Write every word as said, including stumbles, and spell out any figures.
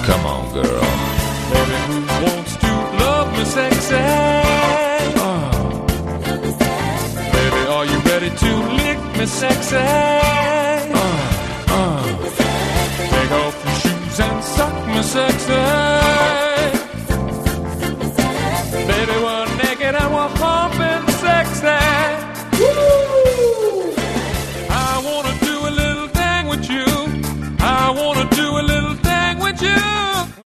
Come on, girl. Baby, who wants to love me sexy? Oh. Baby, are you ready to lick me sexy? Oh. Oh. Take off your shoes and suck me sexy.